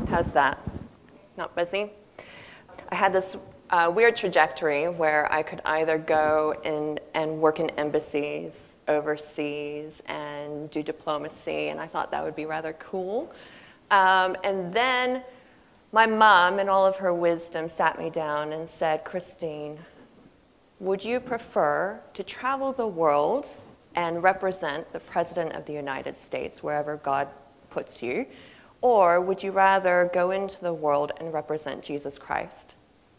How's that? Not busy? I had this weird trajectory where I could either go in and work in embassies overseas and do diplomacy, and I thought that would be rather cool. And then my mom, in all of her wisdom, sat me down and said, Christine, would you prefer to travel the world and represent the President of the United States wherever God puts you, or would you rather go into the world and represent Jesus Christ?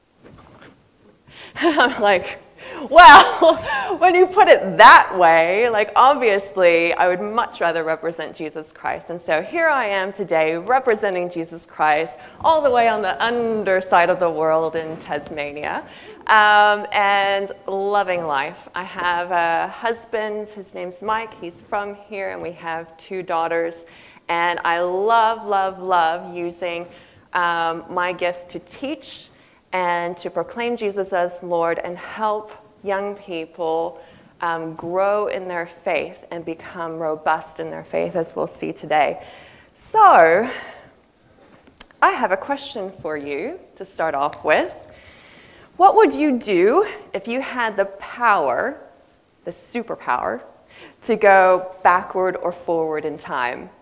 I'm like, well, when you put it that way, like obviously I would much rather represent Jesus Christ. And so here I am today representing Jesus Christ all the way on the underside of the world in Tasmania. And loving life. I have a husband, his name's Mike, he's from here, and we have 2 daughters. And I love, love, love using my gifts to teach and to proclaim Jesus as Lord and help young people grow in their faith and become robust in their faith, as we'll see today. So, I have a question for you to start off with. What would you do if you had the power, the superpower, to go backward or forward in time?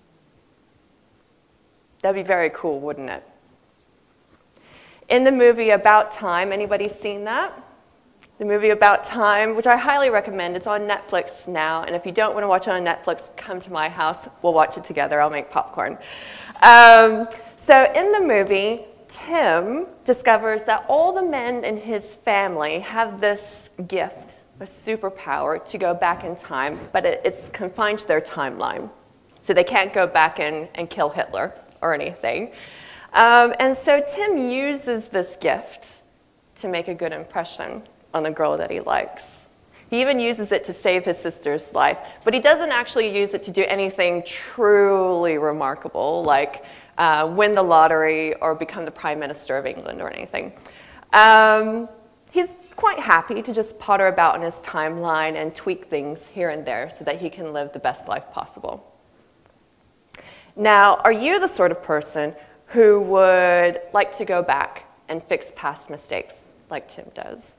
That'd be very cool, wouldn't it? In the movie About Time, anybody seen that? The movie About Time, which I highly recommend. It's on Netflix now, and if you don't want to watch it on Netflix, come to my house. We'll watch it together. I'll make popcorn. So in the movie, Tim discovers that all the men in his family have this gift, a superpower, to go back in time, but it's confined to their timeline. So they can't go back and kill Hitler or anything. And so Tim uses this gift to make a good impression on the girl that he likes. He even uses it to save his sister's life, but he doesn't actually use it to do anything truly remarkable, like win the lottery or become the Prime Minister of England or anything. He's quite happy to just potter about in his timeline and tweak things here and there so that he can live the best life possible. Now, are you the sort of person who would like to go back and fix past mistakes like Tim does?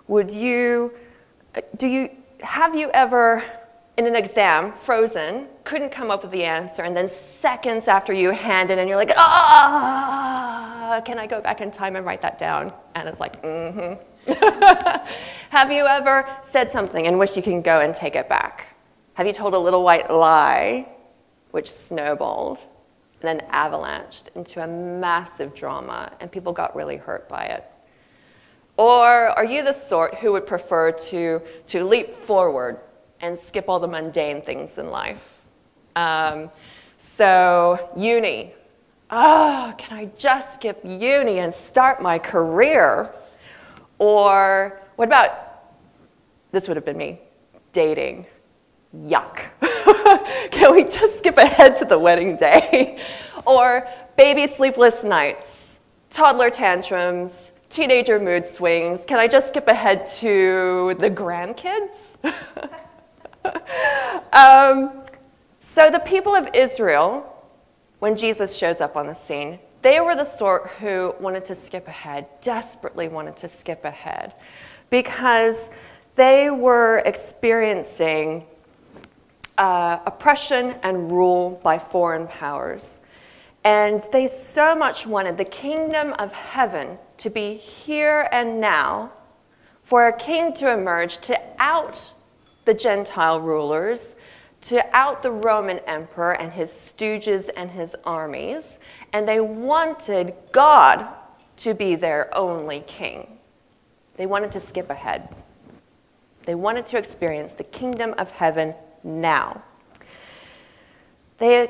Have you ever, in an exam, frozen, couldn't come up with the answer, and then seconds after you hand it and you're like, can I go back in time and write that down? And it's like, Have you ever said something and wish you can go and take it back? Have you told a little white lie, which snowballed and then avalanched into a massive drama, and people got really hurt by it? Or are you the sort who would prefer to leap forward and skip all the mundane things in life? So uni. Can I just skip uni and start my career? Or what about, this would have been me, dating. Yuck. Can we just skip ahead to the wedding day? Or baby sleepless nights, toddler tantrums, teenager mood swings. Can I just skip ahead to the grandkids? So the people of Israel, when Jesus shows up on the scene, they were the sort who wanted to skip ahead, desperately wanted to skip ahead, because they were experiencing oppression and rule by foreign powers. And they so much wanted the kingdom of heaven to be here and now, for a king to emerge to out the Gentile rulers, to out the Roman emperor and his stooges and his armies. And they wanted God to be their only king. They wanted to skip ahead. They wanted to experience the kingdom of heaven now. They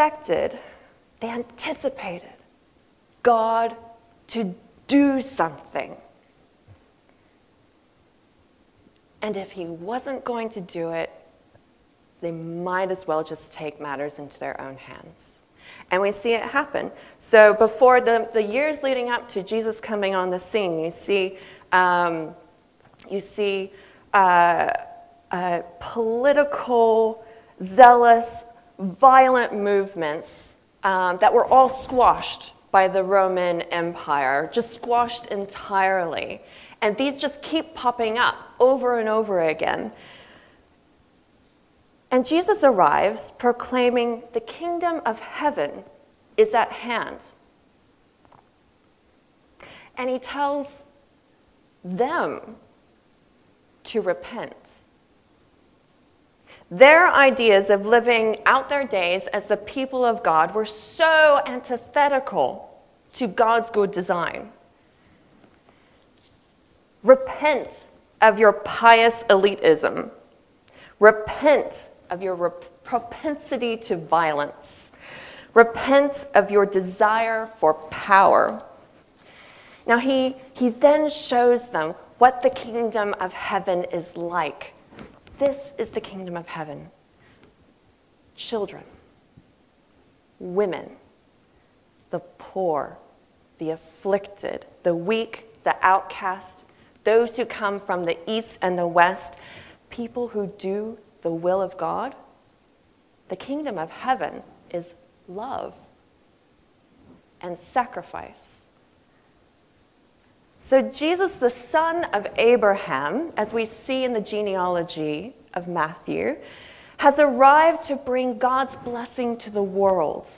anticipated God to do something. And if he wasn't going to do it, they might as well just take matters into their own hands. And we see it happen. So before the years leading up to Jesus coming on the scene, you see political, zealous, violent movements that were all squashed by the Roman Empire, just squashed entirely. And these just keep popping up over and over again. And Jesus arrives proclaiming the kingdom of heaven is at hand. And he tells them to repent. Their ideas of living out their days as the people of God were so antithetical to God's good design. Repent of your pious elitism. Repent of your propensity to violence. Repent of your desire for power. Now he then shows them what the kingdom of heaven is like. This is the kingdom of heaven. Children, women, the poor, the afflicted, the weak, the outcast, those who come from the east and the west, people who do the will of God. The kingdom of heaven is love and sacrifice. So Jesus, the son of Abraham, as we see in the genealogy of Matthew, has arrived to bring God's blessing to the world.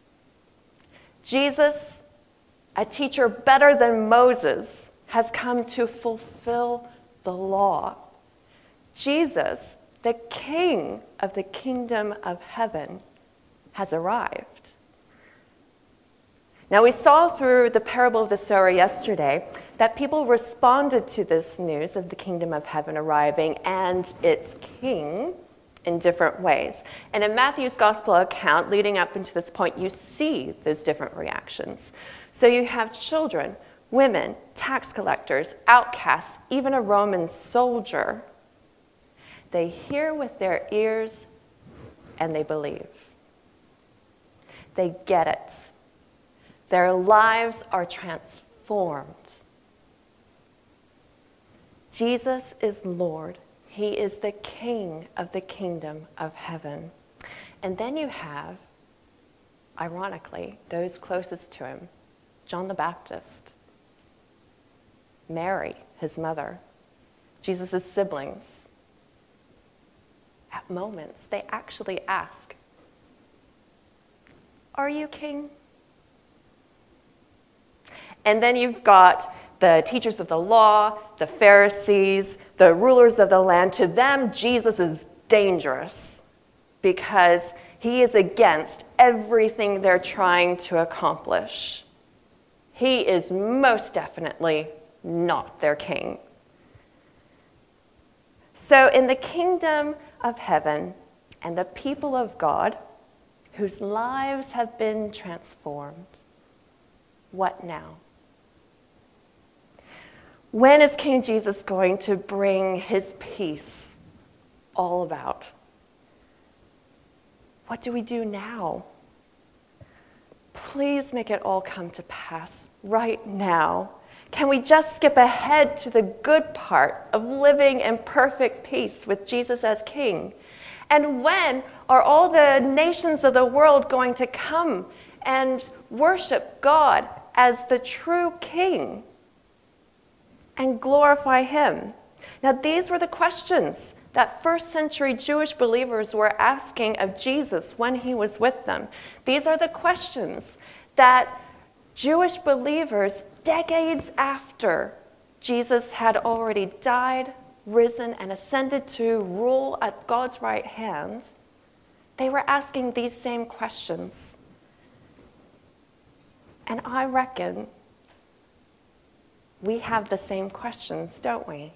Jesus, a teacher better than Moses, has come to fulfill the law. Jesus, the King of the kingdom of heaven, has arrived. Now, we saw through the parable of the sower yesterday that people responded to this news of the kingdom of heaven arriving and its king in different ways. And in Matthew's gospel account, leading up into this point, you see those different reactions. So you have children, women, tax collectors, outcasts, even a Roman soldier. They hear with their ears and they believe. They get it. Their lives are transformed. Jesus is Lord. He is the King of the kingdom of heaven. And then you have, ironically, those closest to him, John the Baptist, Mary, his mother, Jesus' siblings. At moments, they actually ask, "Are you king?" And then you've got the teachers of the law, the Pharisees, the rulers of the land. To them, Jesus is dangerous because he is against everything they're trying to accomplish. He is most definitely not their king. So in the kingdom of heaven and the people of God, whose lives have been transformed, what now? When is King Jesus going to bring his peace all about? What do we do now? Please make it all come to pass right now. Can we just skip ahead to the good part of living in perfect peace with Jesus as King? And when are all the nations of the world going to come and worship God as the true King and glorify him? Now, these were the questions that first century Jewish believers were asking of Jesus when he was with them. These are the questions that Jewish believers, decades after Jesus had already died, risen, and ascended to rule at God's right hand, they were asking these same questions. And I reckon we have the same questions, don't we?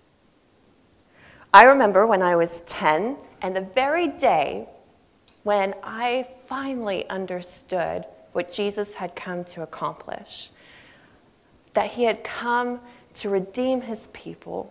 I remember when I was 10, and the very day when I finally understood what Jesus had come to accomplish, that he had come to redeem his people,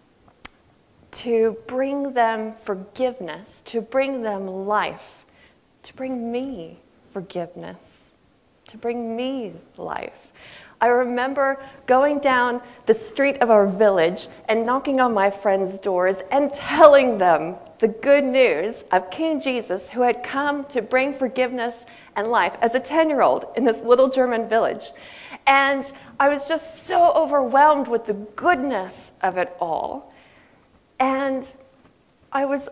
to bring them forgiveness, to bring them life, to bring me forgiveness, to bring me life. I remember going down the street of our village and knocking on my friends' doors and telling them the good news of King Jesus, who had come to bring forgiveness and life as a 10-year-old in this little German village. And I was just so overwhelmed with the goodness of it all. And it was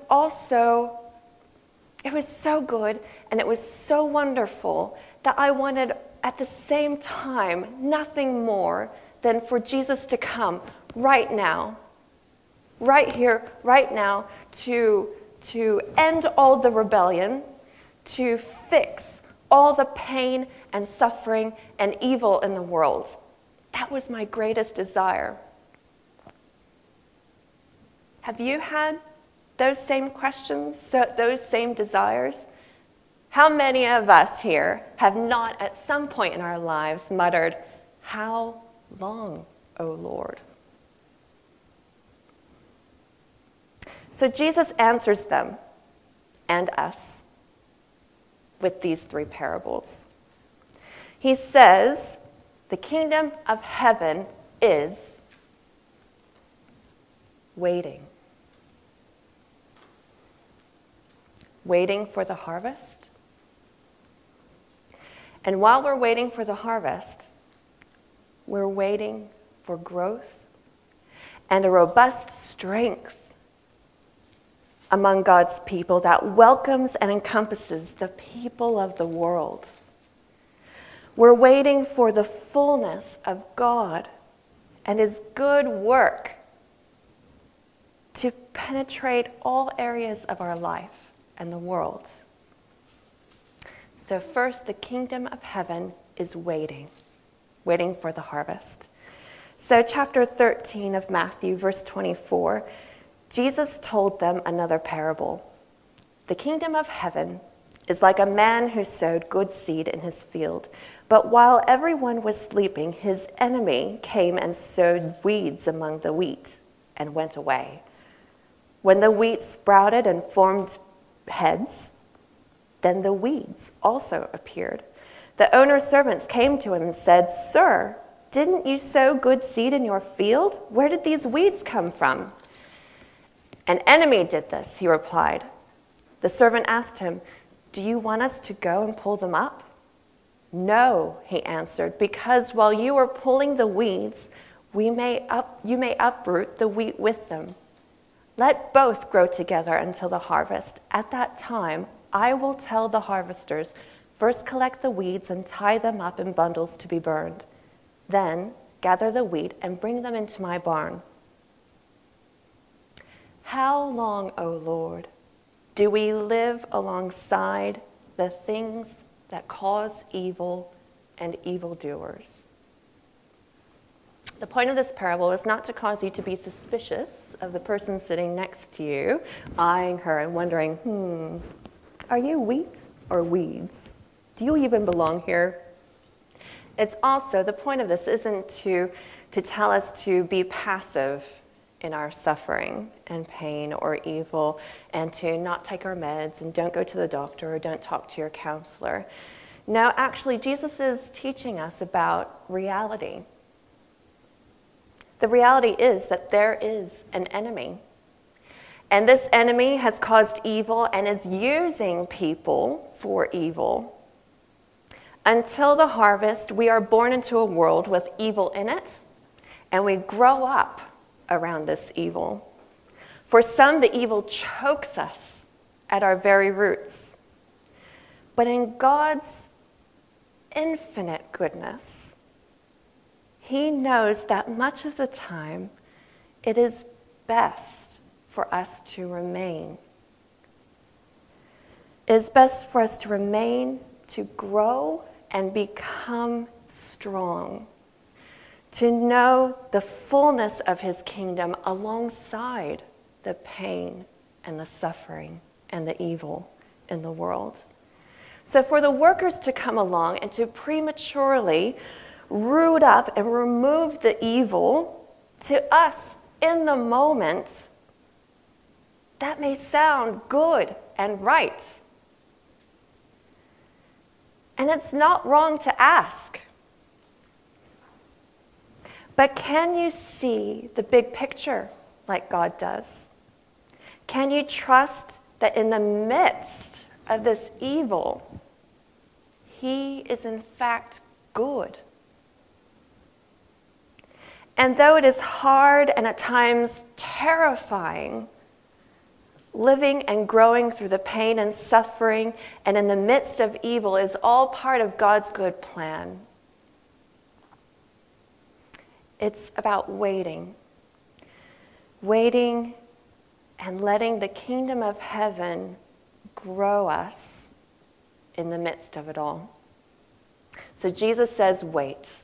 so good and it was so wonderful that I wanted at the same time nothing more than for Jesus to come right now, right here, right now, to end all the rebellion, to fix all the pain and suffering and evil in the world. That was my greatest desire. Have you had those same questions, those same desires? How many of us here have not at some point in our lives muttered, "How long, O Lord?" So Jesus answers them and us with these 3 parables. He says, the kingdom of heaven is waiting. Waiting for the harvest. And while we're waiting for the harvest, we're waiting for growth and a robust strength among God's people that welcomes and encompasses the people of the world. We're waiting for the fullness of God and His good work to penetrate all areas of our life and the world. So first, the kingdom of heaven is waiting for the harvest. So chapter 13 of Matthew, verse 24, Jesus told them another parable. The kingdom of heaven is like a man who sowed good seed in his field. But while everyone was sleeping, his enemy came and sowed weeds among the wheat and went away. When the wheat sprouted and formed heads, then the weeds also appeared. The owner's servants came to him and said, "Sir, didn't you sow good seed in your field? Where did these weeds come from?" "An enemy did this," he replied. The servant asked him, "Do you want us to go and pull them up?" "No," he answered, "because while you are pulling the weeds, you may uproot the wheat with them. Let both grow together until the harvest. At that time, I will tell the harvesters, first collect the weeds and tie them up in bundles to be burned. Then gather the wheat and bring them into my barn." How long, O Lord, do we live alongside the things that cause evil and evildoers? The point of this parable is not to cause you to be suspicious of the person sitting next to you, eyeing her and wondering, are you wheat or weeds? Do you even belong here? It's also, the point of this isn't to tell us to be passive in our suffering and pain or evil and to not take our meds and don't go to the doctor or don't talk to your counselor. No, actually, Jesus is teaching us about reality. The reality is that there is an enemy. And this enemy has caused evil and is using people for evil. Until the harvest, we are born into a world with evil in it, and we grow up around this evil. For some, the evil chokes us at our very roots. But in God's infinite goodness, He knows that much of the time it is best for us to remain. It is best for us to remain, to grow and become strong, to know the fullness of His kingdom alongside the pain and the suffering and the evil in the world. So for the workers to come along and to prematurely root up and remove the evil, to us in the moment, that may sound good and right. And it's not wrong to ask. But can you see the big picture like God does? Can you trust that in the midst of this evil, he is in fact good? And though it is hard and at times terrifying, living and growing through the pain and suffering and in the midst of evil is all part of God's good plan. It's about waiting and letting the kingdom of heaven grow us in the midst of it all. So Jesus says, wait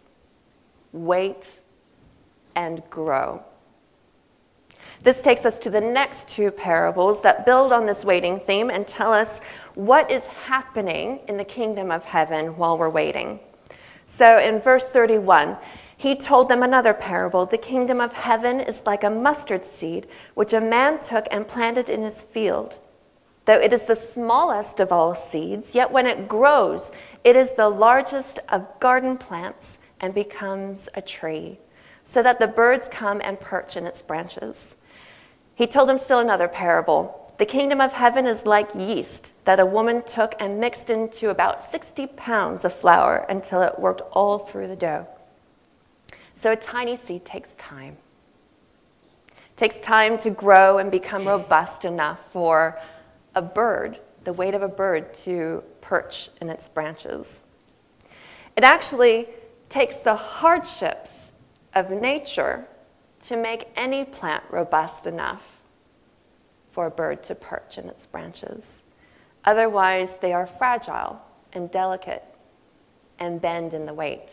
and grow. This takes us to the next two parables that build on this waiting theme and tell us what is happening in the kingdom of heaven while we're waiting. So in verse 31, he told them another parable. The kingdom of heaven is like a mustard seed, which a man took and planted in his field. Though it is the smallest of all seeds, yet when it grows, it is the largest of garden plants and becomes a tree, so that the birds come and perch in its branches. He told them still another parable. The kingdom of heaven is like yeast that a woman took and mixed into about 60 pounds of flour until it worked all through the dough. So a tiny seed takes time. It takes time to grow and become robust enough for a bird, the weight of a bird, to perch in its branches. It actually takes the hardships of nature to make any plant robust enough for a bird to perch in its branches. Otherwise, they are fragile and delicate and bend in the weight.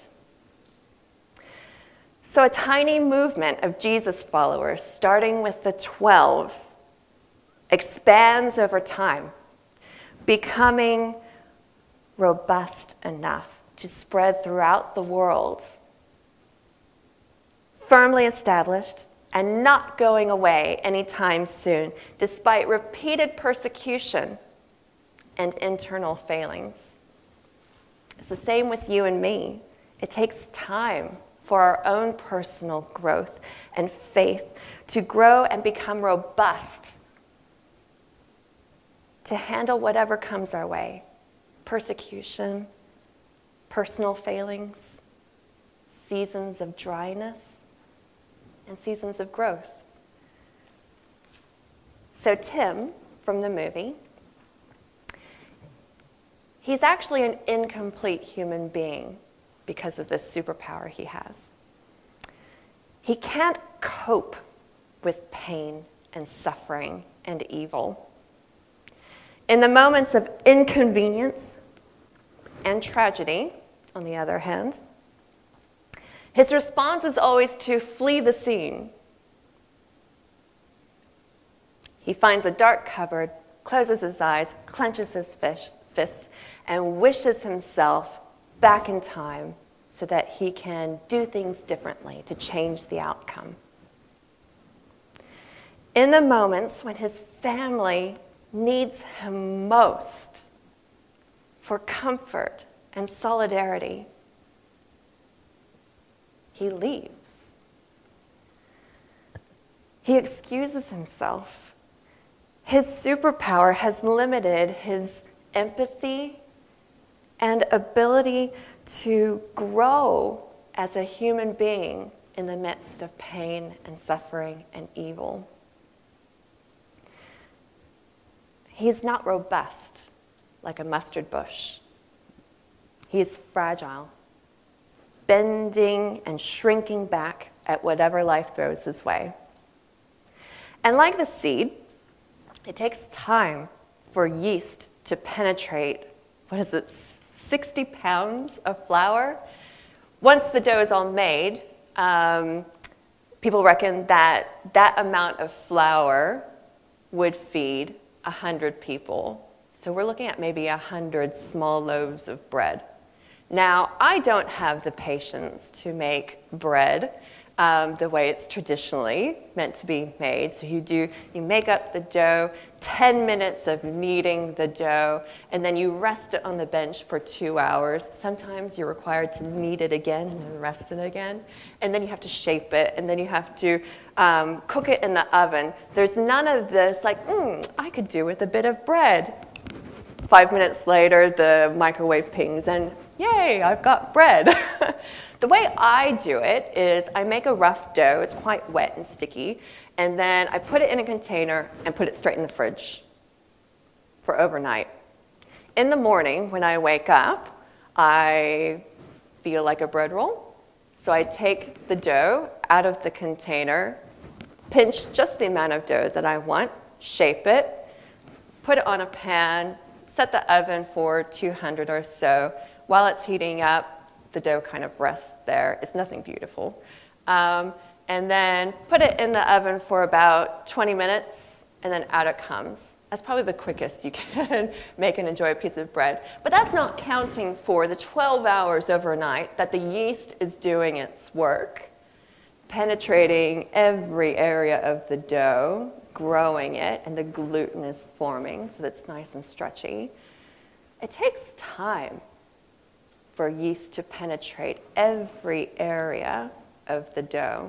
So a tiny movement of Jesus followers, starting with the 12, expands over time, becoming robust enough to spread throughout the world, firmly established and not going away anytime soon, despite repeated persecution and internal failings. It's the same with you and me. It takes time for our own personal growth and faith to grow and become robust to handle whatever comes our way. Persecution, personal failings, seasons of dryness, and seasons of growth. So Tim, from the movie, he's actually an incomplete human being because of this superpower he has. He can't cope with pain and suffering and evil. In the moments of inconvenience and tragedy, on the other hand, his response is always to flee the scene. He finds a dark cupboard, closes his eyes, clenches his fists, and wishes himself back in time so that he can do things differently to change the outcome. In the moments when his family needs him most for comfort and solidarity, he leaves. He excuses himself. His superpower has limited his empathy and ability to grow as a human being in the midst of pain and suffering and evil. He's not robust like a mustard bush. He's fragile, bending and shrinking back at whatever life throws his way. And like the seed, it takes time for yeast to penetrate, 60 pounds of flour? Once the dough is all made, people reckon that that amount of flour would feed 100 people. So we're looking at maybe 100 small loaves of bread. Now, I don't have the patience to make bread. the way it's traditionally meant to be made. So you make up the dough, 10 minutes of kneading the dough, and then you rest it on the bench for 2 hours. Sometimes you're required to knead it again and then rest it again. And then you have to shape it, and then you have to cook it in the oven. There's none of this like, I could do with a bit of bread. 5 minutes later, the microwave pings, and yay, I've got bread. The way I do it is I make a rough dough. It's quite wet and sticky. And then I put it in a container and put it straight in the fridge for overnight. In the morning, when I wake up, I feel like a bread roll. So I take the dough out of the container, pinch just the amount of dough that I want, shape it, put it on a pan, set the oven for 200 or so. While it's heating up, the dough kind of rests there. It's nothing beautiful. And then put it in the oven for about 20 minutes, and then out it comes. That's probably the quickest you can make and enjoy a piece of bread. But that's not counting for the 12 hours overnight that the yeast is doing its work, penetrating every area of the dough, growing it, and the gluten is forming so that it's nice and stretchy. It takes time for yeast to penetrate every area of the dough.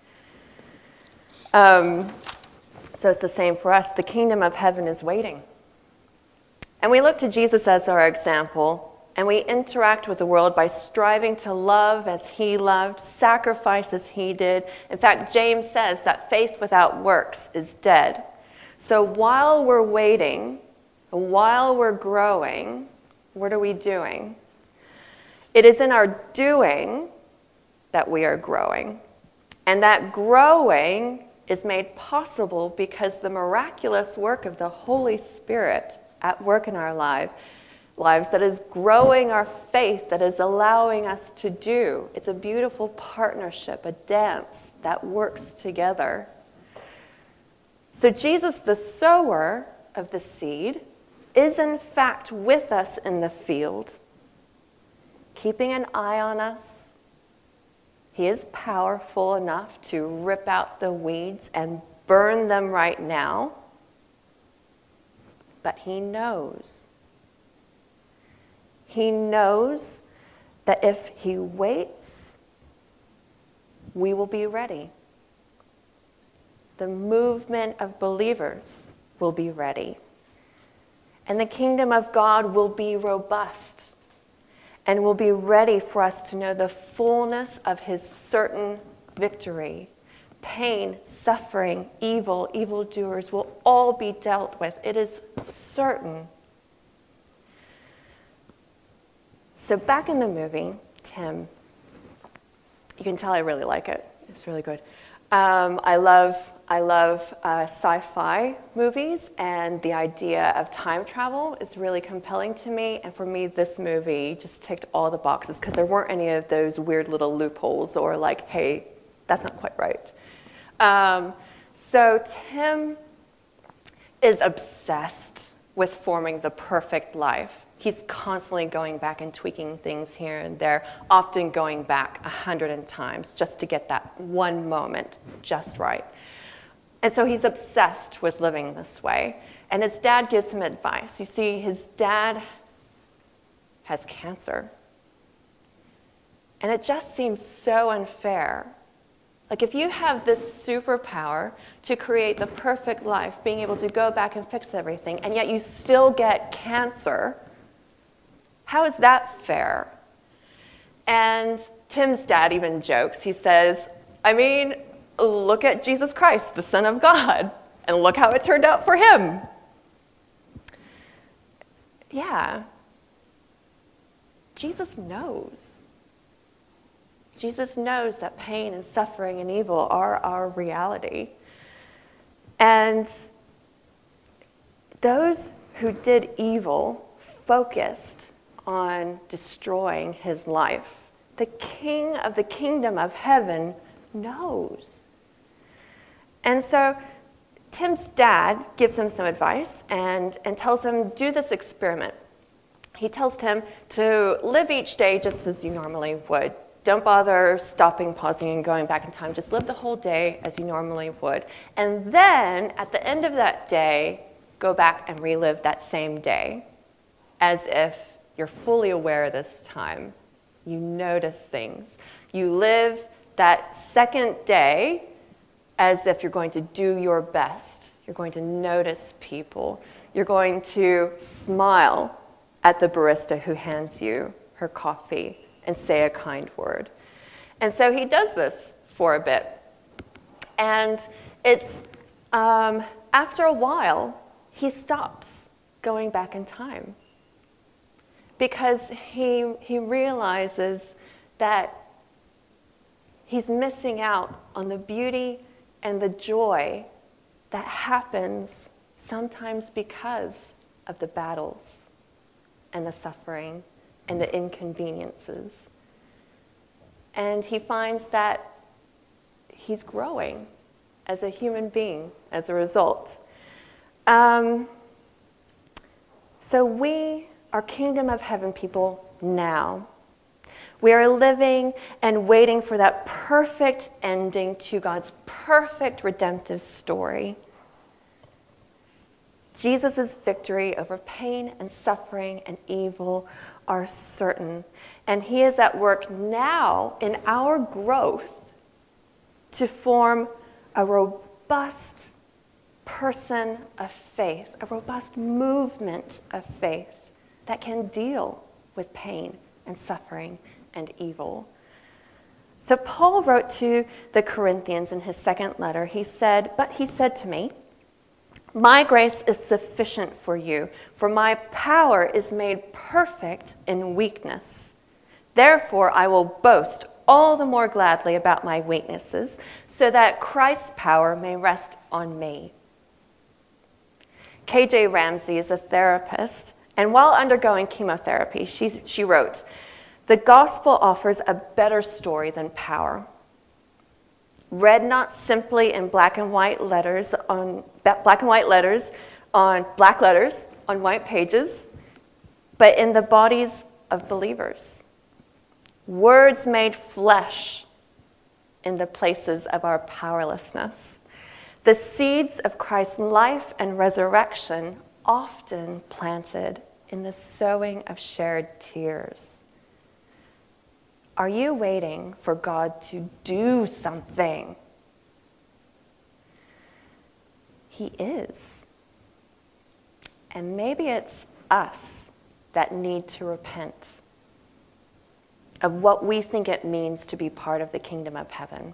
So it's the same for us. The kingdom of heaven is waiting. And we look to Jesus as our example, and we interact with the world by striving to love as he loved, sacrifice as he did. In fact, James says that faith without works is dead. So while we're waiting, while we're growing, what are we doing? It is in our doing that we are growing. And that growing is made possible because the miraculous work of the Holy Spirit at work in our lives that is growing our faith, that is allowing us to do. It's a beautiful partnership, a dance that works together. So Jesus, the sower of the seed, is in fact with us in the field, keeping an eye on us. He is powerful enough to rip out the weeds and burn them right now. But he knows. He knows that if he waits, we will be ready. The movement of believers will be ready. And the kingdom of God will be robust and will be ready for us to know the fullness of his certain victory. Pain, suffering, evildoers will all be dealt with. It is certain. So back in the movie, Tim, you can tell I really like it. It's really good. I love sci-fi movies, and the idea of time travel is really compelling to me. And for me, this movie just ticked all the boxes because there weren't any of those weird little loopholes or like, hey, that's not quite right. So Tim is obsessed with forming the perfect life. He's constantly going back and tweaking things here and there, often going back 100 times just to get that one moment just right. And so he's obsessed with living this way. And his dad gives him advice. You see, his dad has cancer. And it just seems so unfair. Like if you have this superpower to create the perfect life, being able to go back and fix everything, and yet you still get cancer, how is that fair? And Tim's dad even jokes. He says, I mean, look at Jesus Christ, the Son of God, and look how it turned out for him. Yeah. Jesus knows. Jesus knows that pain and suffering and evil are our reality. And those who did evil focused on destroying his life. The king of the kingdom of heaven knows. And so Tim's dad gives him some advice and tells him, do this experiment. He tells Tim to live each day just as you normally would. Don't bother stopping, pausing, and going back in time. Just live the whole day as you normally would. And then, at the end of that day, go back and relive that same day as if you're fully aware this time. You notice things. You live that second day as if you're going to do your best. You're going to notice people. You're going to smile at the barista who hands you her coffee and say a kind word. And so he does this for a bit. And it's after a while, he stops going back in time because he realizes that he's missing out on the beauty and the joy that happens sometimes because of the battles and the suffering and the inconveniences. And he finds that he's growing as a human being as a result. So we are kingdom of heaven people now. We are living and waiting for that perfect ending to God's perfect redemptive story. Jesus' victory over pain and suffering and evil are certain. And he is at work now in our growth to form a robust person of faith, a robust movement of faith that can deal with pain and suffering and evil. So Paul wrote to the Corinthians in his second letter, he said to me, "My grace is sufficient for you, for my power is made perfect in weakness. Therefore, I will boast all the more gladly about my weaknesses, so that Christ's power may rest on me." KJ Ramsey is a therapist, and while undergoing chemotherapy, she wrote, "The gospel offers a better story than power. Read not simply in black and white letters on black letters on white pages, but in the bodies of believers. Words made flesh in the places of our powerlessness. The seeds of Christ's life and resurrection often planted in the sowing of shared tears." Are you waiting for God to do something? He is. And maybe it's us that need to repent of what we think it means to be part of the kingdom of heaven.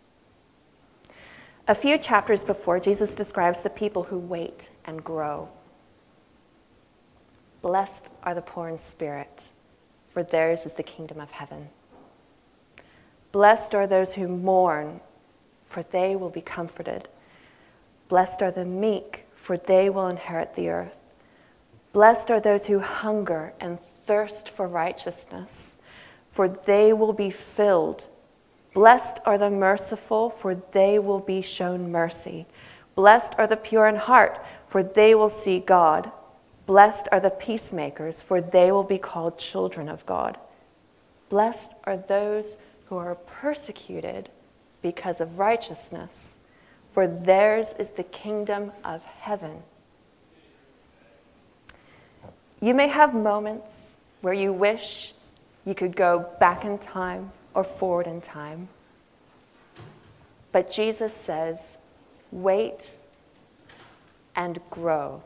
A few chapters before, Jesus describes the people who wait and grow. "Blessed are the poor in spirit, for theirs is the kingdom of heaven. Blessed are those who mourn, for they will be comforted. Blessed are the meek, for they will inherit the earth. Blessed are those who hunger and thirst for righteousness, for they will be filled. Blessed are the merciful, for they will be shown mercy. Blessed are the pure in heart, for they will see God. Blessed are the peacemakers, for they will be called children of God. Blessed are those who are persecuted because of righteousness, for theirs is the kingdom of heaven." You may have moments where you wish you could go back in time or forward in time. But Jesus says, wait and grow.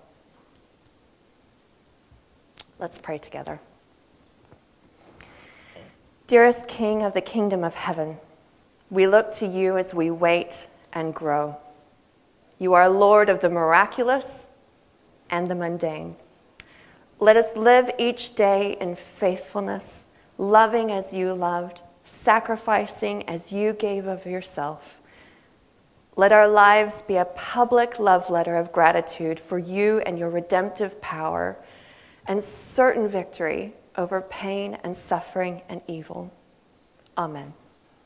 Let's pray together. Dearest King of the kingdom of heaven, we look to you as we wait and grow. You are Lord of the miraculous and the mundane. Let us live each day in faithfulness, loving as you loved, sacrificing as you gave of yourself. Let our lives be a public love letter of gratitude for you and your redemptive power and certain victory over pain and suffering and evil. Amen.